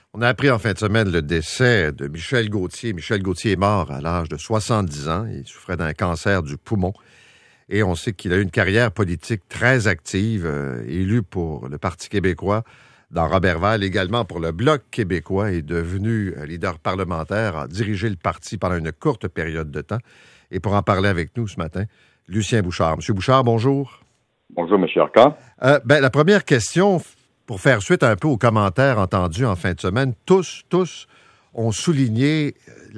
On a appris en fin de semaine le décès de Michel Gauthier. Michel Gauthier est mort à l'âge de 70 ans. Il souffrait d'un cancer du poumon. Et on sait qu'il a eu une carrière politique très active, élu pour le Parti québécois dans Roberval, également pour le Bloc québécois, est devenu leader parlementaire, a dirigé le parti pendant une courte période de temps. Et pour en parler avec nous ce matin, Lucien Bouchard. Monsieur Bouchard, bonjour. Bonjour, M. Arcan. La première question, pour faire suite un peu aux commentaires entendus en fin de semaine, tous ont souligné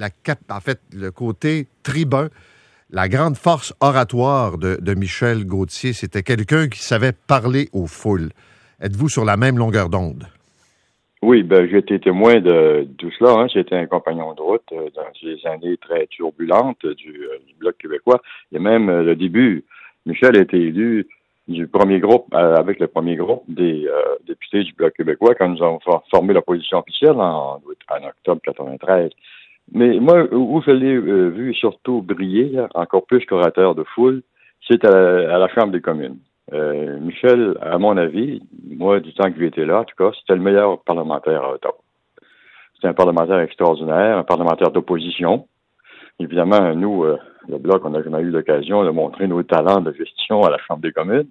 le côté tribun, la grande force oratoire de Michel Gauthier. C'était quelqu'un qui savait parler aux foules. Êtes-vous sur la même longueur d'onde? Oui, j'ai été témoin de tout cela. Hein. J'étais un compagnon de route dans ces années très turbulentes du Bloc québécois. Et même le début, Michel a été élu du premier groupe, avec le premier groupe des députés du Bloc québécois quand nous avons formé l'opposition officielle en octobre 93. Mais moi, où je l'ai vu surtout briller, là, encore plus qu'orateur de foule, c'est à la Chambre des communes. Michel, à mon avis, moi, du temps que j'ai été là, en tout cas, c'était le meilleur parlementaire à Ottawa. C'était un parlementaire extraordinaire, un parlementaire d'opposition. Évidemment, nous, le Bloc, on n'a jamais eu l'occasion de montrer nos talents de gestion à la Chambre des communes,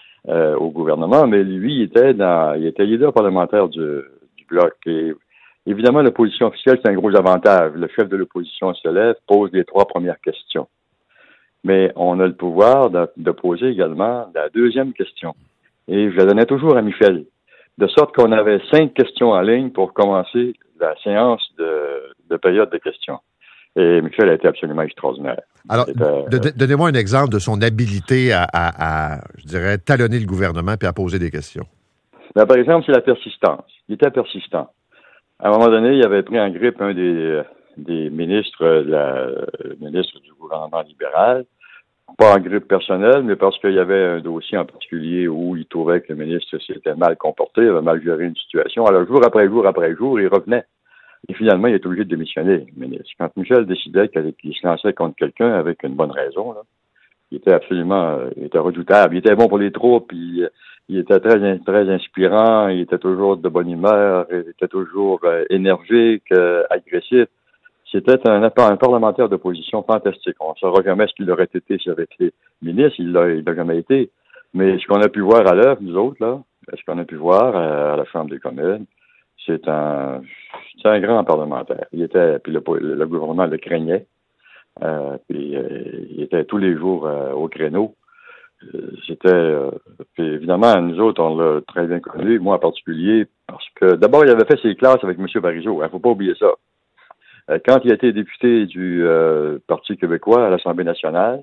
au gouvernement, mais lui, il était leader parlementaire du Bloc. Et évidemment, l'opposition officielle, c'est un gros avantage. Le chef de l'opposition se lève, pose les 3 premières questions. Mais on a le pouvoir de poser également la deuxième question. Et je la donnais toujours à Michel. De sorte qu'on avait 5 questions en ligne pour commencer la séance de période de questions. Et Michel a été absolument extraordinaire. Alors, donnez-moi un exemple de son habilité à, je dirais, talonner le gouvernement puis à poser des questions. Par exemple, c'est la persistance. Il était persistant. À un moment donné, il avait pris en grippe un des ministres, le ministre du gouvernement libéral, pas en grippe personnelle, mais parce qu'il y avait un dossier en particulier où il trouvait que le ministre s'était mal comporté, avait mal géré une situation. Alors, jour après jour, il revenait. Et finalement, il est obligé de démissionner, le ministre. Quand Michel décidait qu'il se lançait contre quelqu'un avec une bonne raison, là, il était redoutable. Il était bon pour les troupes, il était très inspirant, il était toujours de bonne humeur, il était toujours énergique, agressif. C'était un parlementaire d'opposition fantastique. On ne saura jamais ce qu'il aurait été s'il avait été ministre, il l'a jamais été. Mais ce qu'on a pu voir à l'œuvre, nous autres, là, ce qu'on a pu voir à la Chambre des communes, c'est un grand parlementaire. Puis le gouvernement le craignait. Il était tous les jours au créneau. Puis évidemment, nous autres, on l'a très bien connu, moi en particulier, parce que d'abord, il avait fait ses classes avec M. Parizeau. Faut pas oublier ça. Quand il a été député du Parti québécois à l'Assemblée nationale,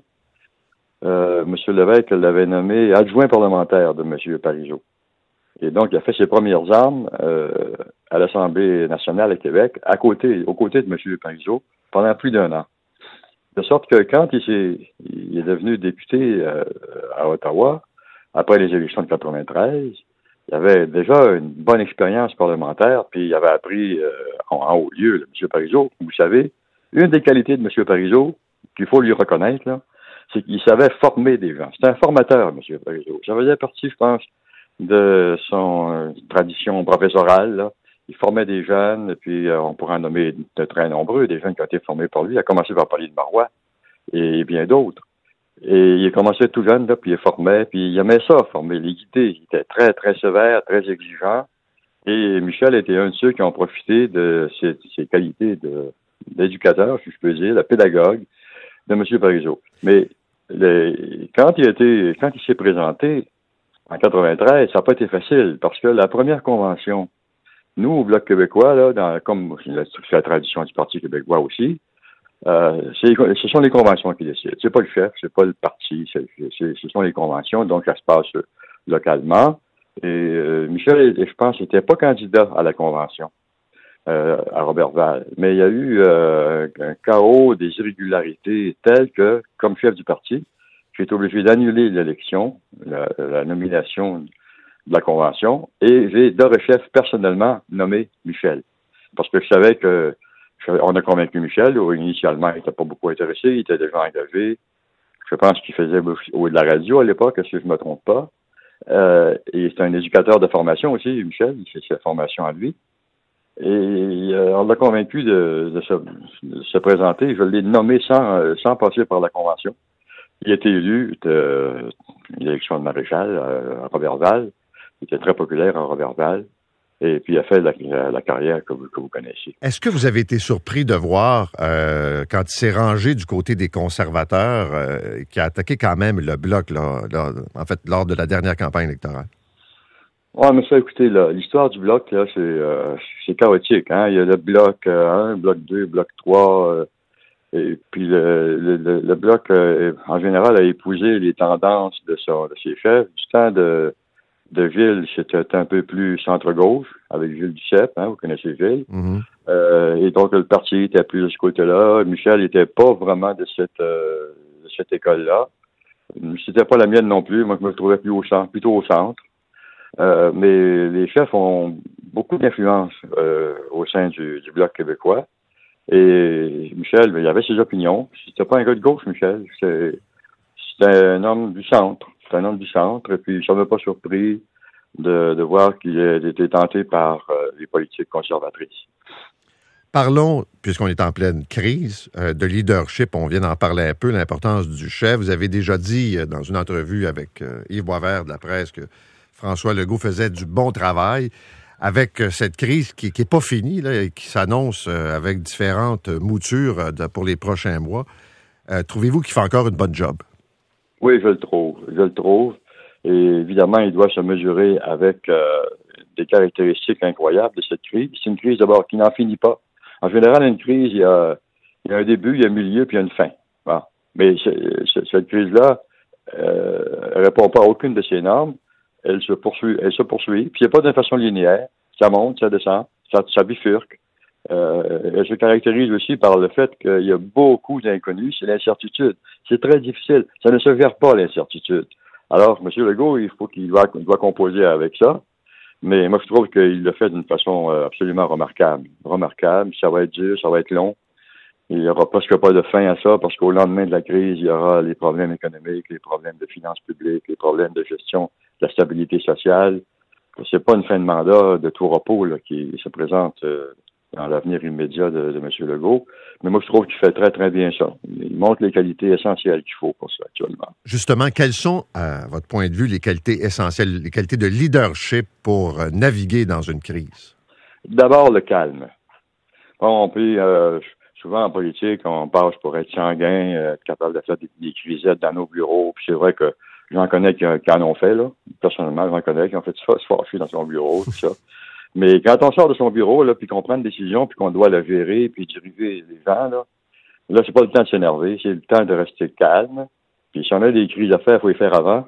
M. Lévesque l'avait nommé adjoint parlementaire de M. Parizeau. Et donc, il a fait ses premières armes à l'Assemblée nationale à Québec, aux côtés de M. Parizeau, pendant plus d'1 an. De sorte que quand il est devenu député à Ottawa, après les élections de 93, il avait déjà une bonne expérience parlementaire, puis il avait appris en haut lieu, M. Parizeau. Vous savez, une des qualités de M. Parizeau, qu'il faut lui reconnaître, là, c'est qu'il savait former des gens. C'est un formateur, M. Parizeau. Ça faisait partie, je pense, de son tradition professorale, là. Il formait des jeunes, et puis on pourrait en nommer de très nombreux, des jeunes qui ont été formés par lui, à commencer par Pauline Marois et bien d'autres. Et il a commencé tout jeune, là, puis il formait, puis il aimait ça, former, les guider. Il était très, très sévère, très exigeant. Et Michel était un de ceux qui ont profité de ses qualités d'éducateur, si je peux dire, de pédagogue de M. Parizeau. Mais quand il s'est présenté en 93, ça n'a pas été facile, parce que la première convention, nous, au Bloc québécois, là, comme c'est la tradition du Parti québécois aussi, ce sont les conventions qui décident. C'est pas le chef, c'est pas le parti, ce sont les conventions, donc ça se passe localement. Et Michel, je pense, n'était pas candidat à la convention à Roberval, mais il y a eu un chaos, des irrégularités telles que, comme chef du parti, j'ai été obligé d'annuler l'élection, la nomination de la convention, et j'ai de chef personnellement nommé Michel. Parce que je savais on a convaincu Michel, où initialement il n'était pas beaucoup intéressé, il était déjà engagé. Je pense qu'il faisait de la radio à l'époque, si je ne me trompe pas. Et c'est un éducateur de formation aussi, Michel, c'est sa formation à lui. Et on l'a convaincu de se présenter. Je l'ai nommé sans passer par la Convention. Il a été élu l'élection de maréchal à Roberval. Il était très populaire à Roberval. Et puis, il a fait la carrière que vous connaissez. Est-ce que vous avez été surpris de voir, quand il s'est rangé du côté des conservateurs, qui a attaqué quand même le Bloc, en fait, lors de la dernière campagne électorale? Ouais, mais ça, écoutez, là, l'histoire du Bloc, là, c'est chaotique, hein. Il y a le Bloc 1, Bloc 2, Bloc 3, et puis le Bloc, en général, a épousé les tendances de ses chefs. Du temps de Gilles, c'était un peu plus centre-gauche, avec Gilles Duceppe, hein, vous connaissez Gilles. Mm-hmm. Et donc, le parti était plus de ce côté-là. Michel n'était pas vraiment de cette école-là. C'était pas la mienne non plus. Moi, je me trouvais plutôt au centre. Mais les chefs ont beaucoup d'influence au sein du Bloc québécois. Et Michel, il avait ses opinions. C'était pas un gars de gauche, Michel. C'était un homme du centre. C'est un homme du centre. Et puis, ça ne m'a pas surpris de voir qu'il a été tenté par les politiques conservatrices. Parlons, puisqu'on est en pleine crise, de leadership. On vient d'en parler un peu, l'importance du chef. Vous avez déjà dit dans une entrevue avec Yves Boisvert de la presse que François Legault faisait du bon travail. Avec cette crise qui n'est pas finie, là, et qui s'annonce avec différentes moutures pour les prochains mois, trouvez-vous qu'il fait encore une bonne job? Oui, je le trouve. Je le trouve. Et évidemment, il doit se mesurer avec des caractéristiques incroyables de cette crise. C'est une crise d'abord qui n'en finit pas. En général, une crise, il y a un début, il y a un milieu, puis il y a une fin. Bon. Mais cette crise-là répond pas à aucune de ces normes. Elle se poursuit, puis il n'y a pas d'une façon linéaire. Ça monte, ça descend, ça bifurque. Elle se caractérise aussi par le fait qu'il y a beaucoup d'inconnus, c'est l'incertitude. C'est très difficile. Ça ne se gère pas, l'incertitude. Alors, M. Legault, il doit composer avec ça. Mais moi, je trouve qu'il le fait d'une façon absolument remarquable. Remarquable. Ça va être dur, ça va être long. Il n'y aura presque pas de fin à ça parce qu'au lendemain de la crise, il y aura les problèmes économiques, les problèmes de finances publiques, les problèmes de gestion de la stabilité sociale. C'est pas une fin de mandat de tout repos là, qui se présente dans l'avenir immédiat de M. Legault. Mais moi, je trouve qu'il fait très, très bien ça. Il montre les qualités essentielles qu'il faut pour ça actuellement. Justement, quelles sont, à votre point de vue, les qualités essentielles, les qualités de leadership pour naviguer dans une crise? D'abord, le calme. Bon, puis, souvent en politique, on passe pour être sanguin, être capable de faire des crisettes dans nos bureaux. Puis c'est vrai que j'en connais qui en ont fait, là. Personnellement, j'en connais qui ont fait se fâcher dans son bureau, tout ça. Mais quand on sort de son bureau, là, puis qu'on prend une décision, puis qu'on doit la gérer, puis diriger les gens, là, c'est pas le temps de s'énerver, c'est le temps de rester calme. Puis si on a des crises à faire, il faut les faire avant.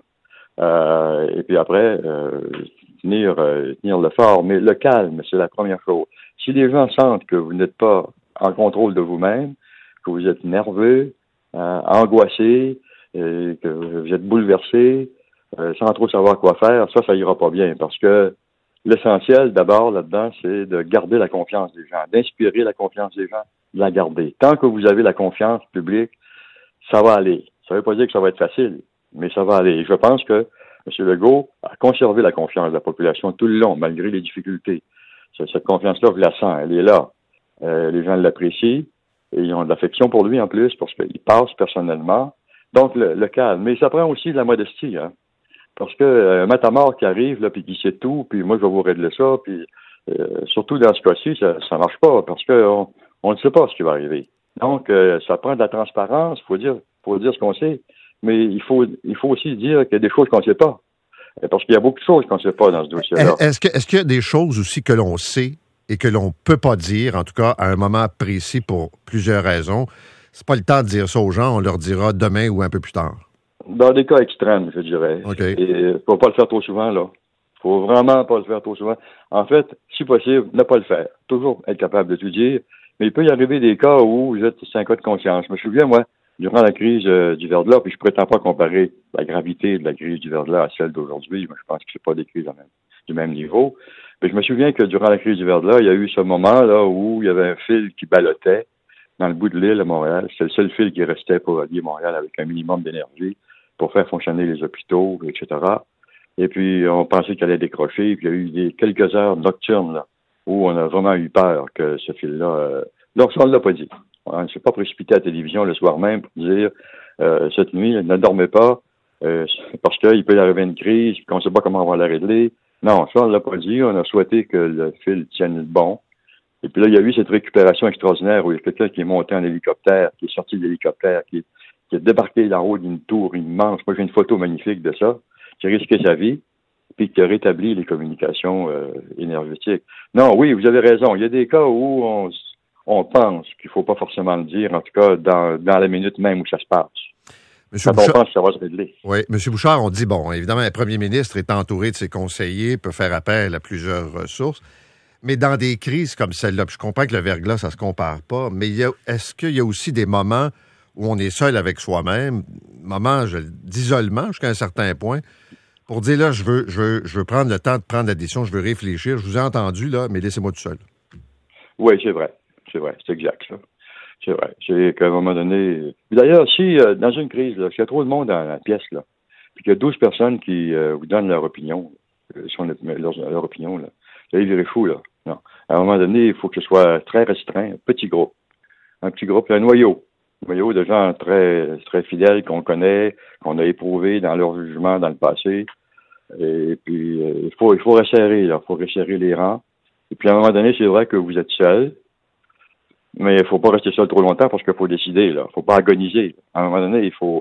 Et puis après, tenir le fort. Mais le calme, c'est la première chose. Si les gens sentent que vous n'êtes pas en contrôle de vous-même, que vous êtes nerveux, angoissé, que vous êtes bouleversé, sans trop savoir quoi faire, ça ira pas bien. Parce que l'essentiel, d'abord, là-dedans, c'est de garder la confiance des gens, d'inspirer la confiance des gens, de la garder. Tant que vous avez la confiance publique, ça va aller. Ça ne veut pas dire que ça va être facile, mais ça va aller. Je pense que M. Legault a conservé la confiance de la population tout le long, malgré les difficultés. Cette confiance-là, je la sens, elle est là. Les gens l'apprécient, et ils ont de l'affection pour lui en plus, parce qu'il passe personnellement. Donc, le calme. Mais ça prend aussi de la modestie, hein. Parce que un matamor qui arrive, là, puis qui sait tout, puis moi, je vais vous régler ça, puis surtout dans ce cas-ci, ça marche pas, parce que on ne sait pas ce qui va arriver. Donc, ça prend de la transparence, faut dire ce qu'on sait, mais il faut aussi dire qu'il y a des choses qu'on ne sait pas. Parce qu'il y a beaucoup de choses qu'on ne sait pas dans ce dossier-là. Est-ce qu'il y a des choses aussi que l'on sait et que l'on peut pas dire, en tout cas, à un moment précis pour plusieurs raisons? C'est pas le temps de dire ça aux gens, on leur dira demain ou un peu plus tard. Dans des cas extrêmes, je dirais. Okay. Et faut pas le faire trop souvent, là. Faut vraiment pas le faire trop souvent. En fait, si possible, ne pas le faire. Toujours être capable de tout dire. Mais il peut y arriver des cas où c'est un cas de conscience. Je me souviens, moi, durant la crise du verglas, puis je prétends pas comparer la gravité de la crise du verglas à celle d'aujourd'hui. Je pense que c'est pas des crises du même niveau. Mais je me souviens que durant la crise du verglas, il y a eu ce moment là où il y avait un fil qui ballottait dans le bout de l'île à Montréal. C'est le seul fil qui restait pour relier Montréal avec un minimum d'énergie pour faire fonctionner les hôpitaux, etc. Et puis, on pensait qu'elle allait décrocher. Puis, il y a eu quelques heures nocturnes là, où on a vraiment eu peur que ce fil-là... donc, ça, on ne l'a pas dit. On ne s'est pas précipité à la télévision le soir même pour dire cette nuit, ne dormez pas parce qu'il peut y arriver une crise et qu'on ne sait pas comment on va la régler. Non, ça, on ne l'a pas dit. On a souhaité que le fil tienne bon. Et puis là, il y a eu cette récupération extraordinaire où il y a quelqu'un qui est monté en hélicoptère, qui est sorti de l'hélicoptère, qui a débarqué en haut d'une tour immense. Moi, j'ai une photo magnifique de ça, qui a risqué sa vie, puis qui a rétabli les communications énergétiques. Non, oui, vous avez raison. Il y a des cas où on pense qu'il ne faut pas forcément le dire, en tout cas dans la minute même où ça se passe. Monsieur Quand on pense que ça va se régler. Oui, M. Bouchard, on dit, bon, évidemment, un premier ministre est entouré de ses conseillers, peut faire appel à plusieurs ressources, mais dans des crises comme celle-là, puis je comprends que le verglas, ça se compare pas, mais est-ce qu'il y a aussi des moments où on est seul avec soi-même, moments d'isolement jusqu'à un certain point, pour dire, là, je veux prendre le temps de prendre la décision, je veux réfléchir, je vous ai entendu, là, mais laissez-moi tout seul. Oui, c'est vrai, c'est exact, ça. C'est vrai. C'est qu'à un moment donné... D'ailleurs, si dans une crise, là, s'il y a trop de monde dans la pièce, là, puis qu'il y a 12 personnes qui vous donnent leur opinion, leur opinion, là, vous allez virer fou, là. Non. À un moment donné, il faut que ce soit très restreint, un petit groupe, un noyau de gens très, très fidèles qu'on connaît, qu'on a éprouvé dans leur jugement dans le passé. Et puis, il faut resserrer, là. Il faut resserrer les rangs. Et puis, à un moment donné, c'est vrai que vous êtes seul. Mais il faut pas rester seul trop longtemps parce qu'il faut décider, là. Faut pas agoniser. À un moment donné, il faut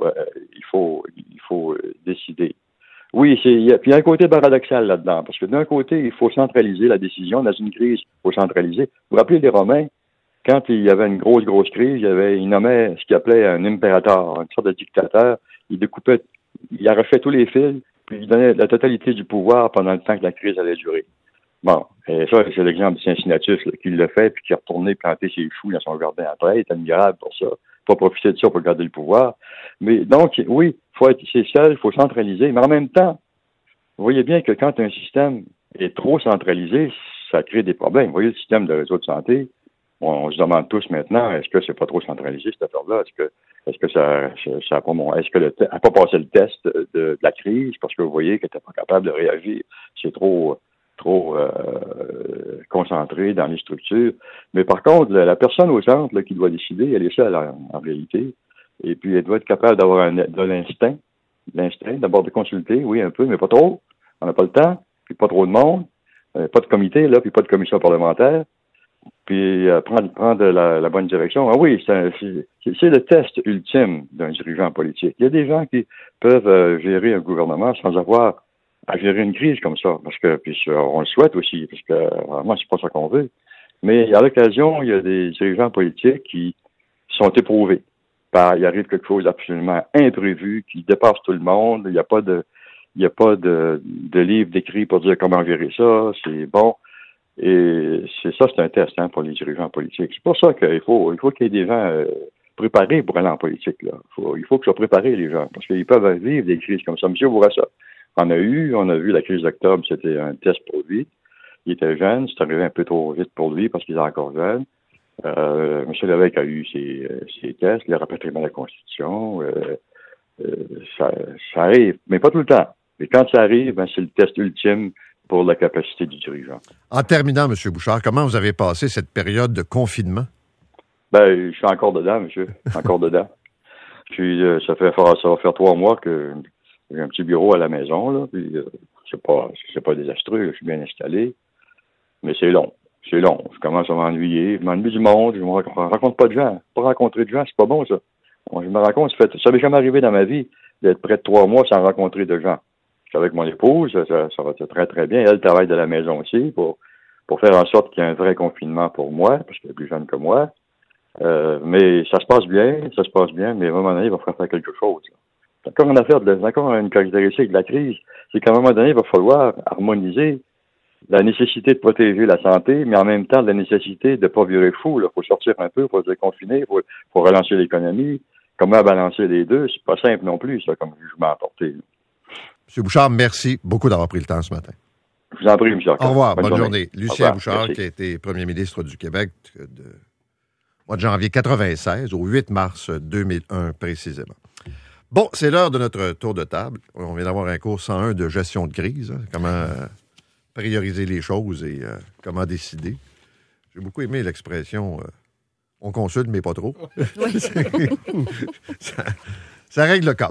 décider. Oui, puis il y a un côté paradoxal là-dedans, parce que d'un côté, il faut centraliser la décision. Dans une crise, il faut centraliser. Vous vous rappelez les Romains, quand il y avait une grosse crise, ils nommaient ce qu'ils appelaient un impérator, une sorte de dictateur. Il arrachait tous les fils, puis il donnait la totalité du pouvoir pendant le temps que la crise allait durer. Bon, et ça, c'est l'exemple de Cincinnatus là, qui l'a fait, puis qui est retourné planter ses choux dans son jardin après. Il est admirable pour ça. Faut profiter de ça pour garder le pouvoir. Mais donc, oui, c'est seul, il faut centraliser. Mais en même temps, vous voyez bien que quand un système est trop centralisé, ça crée des problèmes. Vous voyez le système de réseau de santé, on se demande tous maintenant, est-ce que c'est pas trop centralisé, cette affaire-là? Est-ce que ça a pas a pas passé le test de la crise parce que vous voyez que t'es pas capable de réagir? C'est trop concentré dans les structures. Mais par contre, la personne au centre là, qui doit décider, elle est seule en réalité. Et puis, elle doit être capable d'avoir de l'instinct, d'abord de consulter, oui, un peu, mais pas trop. On n'a pas le temps, puis pas trop de monde, pas de comité, là, puis pas de commission parlementaire. Puis prendre la bonne direction. Ah oui, c'est le test ultime d'un dirigeant politique. Il y a des gens qui peuvent gérer un gouvernement sans avoir à gérer une crise comme ça, parce que puis on le souhaite aussi, parce que vraiment c'est pas ça qu'on veut. Mais à l'occasion, il y a des dirigeants politiques qui sont éprouvés. Il arrive quelque chose d'absolument imprévu qui dépasse tout le monde. Il n'y a pas de livre décrit pour dire comment gérer ça. C'est bon. Et c'est un test pour les dirigeants politiques. C'est pour ça qu'il faut qu'il y ait des gens préparés pour aller en politique. Là. Il faut qu'ils soient préparés, les gens, parce qu'ils peuvent vivre des crises comme ça. Monsieur Bourassa, on a vu la crise d'octobre, c'était un test pour lui. Il était jeune, c'est arrivé un peu trop vite pour lui parce qu'il est encore jeune. M. Lévesque a eu ses tests, le rapatriement de la Constitution. Ça arrive, mais pas tout le temps. Et quand ça arrive, c'est le test ultime pour la capacité du dirigeant. En terminant, M. Bouchard, comment vous avez passé cette période de confinement? Je suis encore dedans, monsieur. Encore dedans. Ça va faire 3 mois que j'ai un petit bureau à la maison, là, puis c'est pas désastreux, là, je suis bien installé, mais c'est long. Je commence à m'ennuyer, je m'ennuie du monde, je ne rencontre pas de gens. Pas rencontrer de gens, c'est pas bon, ça. Je me rends compte, ça m'est jamais arrivé dans ma vie d'être près de 3 mois sans rencontrer de gens. Je suis avec mon épouse, ça va très, très bien. Elle travaille de la maison aussi pour faire en sorte qu'il y ait un vrai confinement pour moi, parce qu'elle est plus jeune que moi. Mais ça se passe bien, mais à un moment donné, il va falloir faire quelque chose. C'est encore une caractéristique de la crise, c'est qu'à un moment donné, il va falloir harmoniser la nécessité de protéger la santé, mais en même temps, la nécessité de ne pas virer fou. Il faut sortir un peu, il faut se déconfiner, il faut relancer l'économie. Comment balancer les deux? C'est pas simple non plus, ça, comme jugement à porter. M. Bouchard, merci beaucoup d'avoir pris le temps ce matin. Je vous en prie, M. Arcand. Au revoir, bonne journée. Lucien Bouchard, qui a été premier ministre du Québec de mois de janvier 1996 au 8 mars 2001 précisément. Bon, c'est l'heure de notre tour de table. On vient d'avoir un cours 101 de gestion de crise. Comment prioriser les choses et comment décider. J'ai beaucoup aimé l'expression on consulte, mais pas trop. Oui. ça règle le cas.